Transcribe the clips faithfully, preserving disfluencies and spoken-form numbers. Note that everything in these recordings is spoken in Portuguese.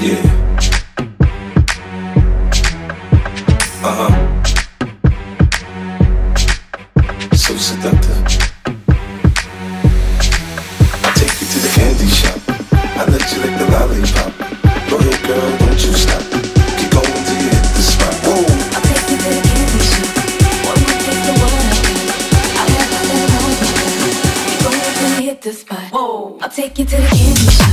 Yeah. Uh-huh. So seductive. I take you to the candy shop. I let you lick the lollipop. Go ahead, girl, don't you stop. Keep going till you hit the spot. Whoa. I'll take you to the candy shop. One more take the one up. I'll have that lollipop. Keep going till you hit the spot. Whoa. I'll take you to the candy shop.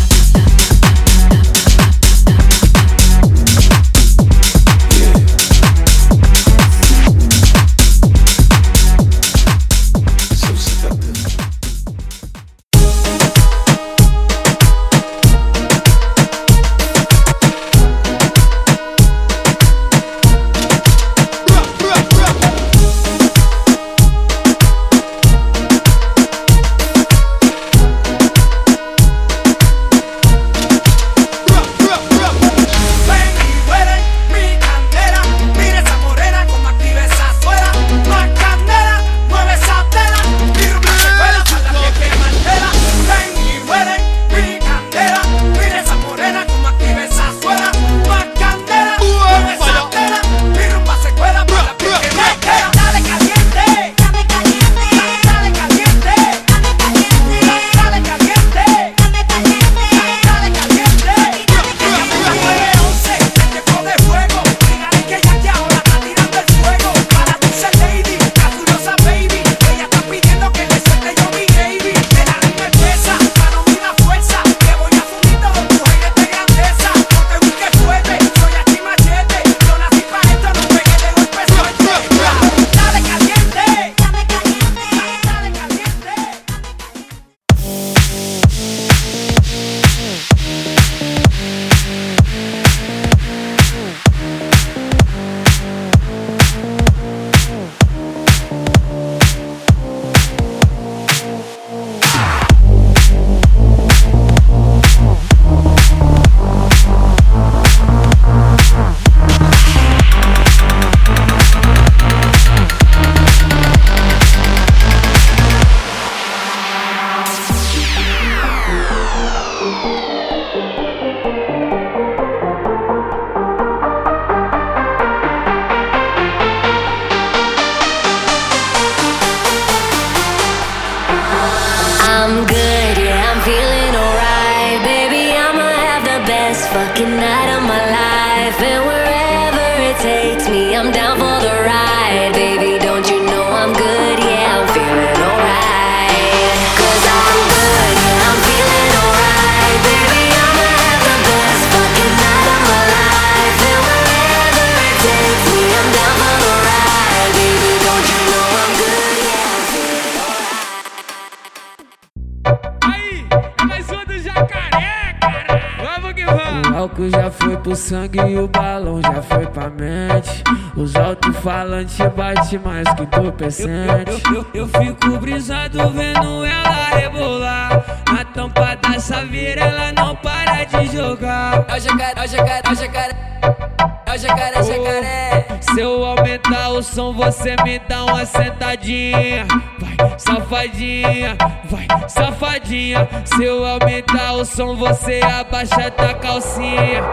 O álcool já foi pro sangue e o balão já foi pra mente. Os alto-falantes bate mais que entorpecente. Eu, eu, eu, eu fico brisado vendo ela rebolar. Na tampa da saveira ela não para de jogar. É o jacaré, é o jacaré, é o jacaré. É o jacaré, jacaré. Se eu aumentar o som, você me dá uma sentadinha. Vai, safadinha, vai, safadinha. Se eu aumentar o som, você abaixa tua calcinha.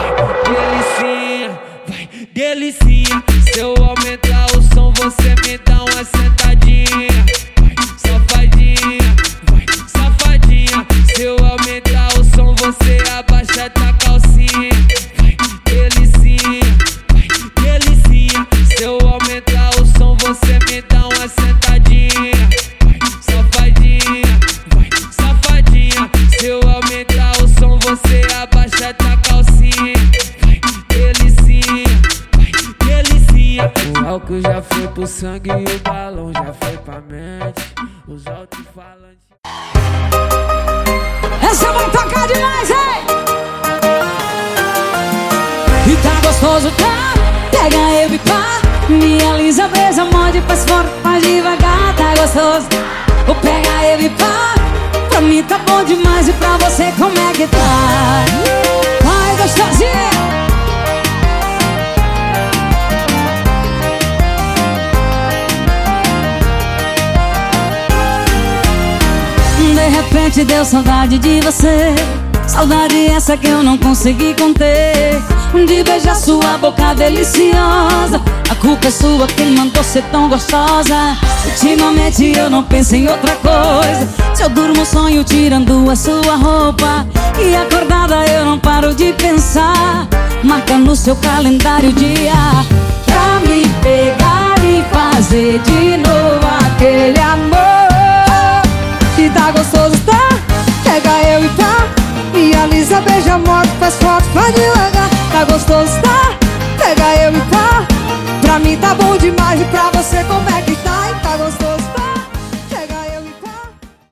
Vai, delicinha, vai, delicinha. Se eu aumentar o som, você me dá uma sentadinha. Vai, safadinha, vai, safadinha. Se eu aumentar o som, você abaixa tua calcinha. Vai, delicinha, vai, delicinha. Se eu aumentar o som, você me dá uma sentadinha. Vai, safadinha, vai, safadinha. Se eu aumentar o som, você abaixa tua calcinha. Vai, delicinha, vai, delicinha. O álcool já foi pro sangue e o balão já foi pra mente. Os alto-falantes. Essa vai tocar demais, hein? E tá gostoso, tá? Pega eu e pá. Minha lisa brisa, morde, faz forte, faz devagar. Tá gostoso? Ou pega eu e pá. Pra mim tá bom demais e pra você como é que tá? Vai, gostosinha! De repente deu saudade de você. Saudade essa que eu não consegui conter, de beijar sua boca deliciosa. A culpa é sua, quem mandou ser tão gostosa. Ultimamente eu não penso em outra coisa. Se eu durmo sonho tirando a sua roupa, e acordada eu não paro de pensar. Marca no seu calendário o dia pra me pegar e fazer de novo aquele amor. Se tá gostoso, tá? Pega eu e pá. Me alisa, beija, morto, faz foto, faz devagar. Tá gostoso, tá?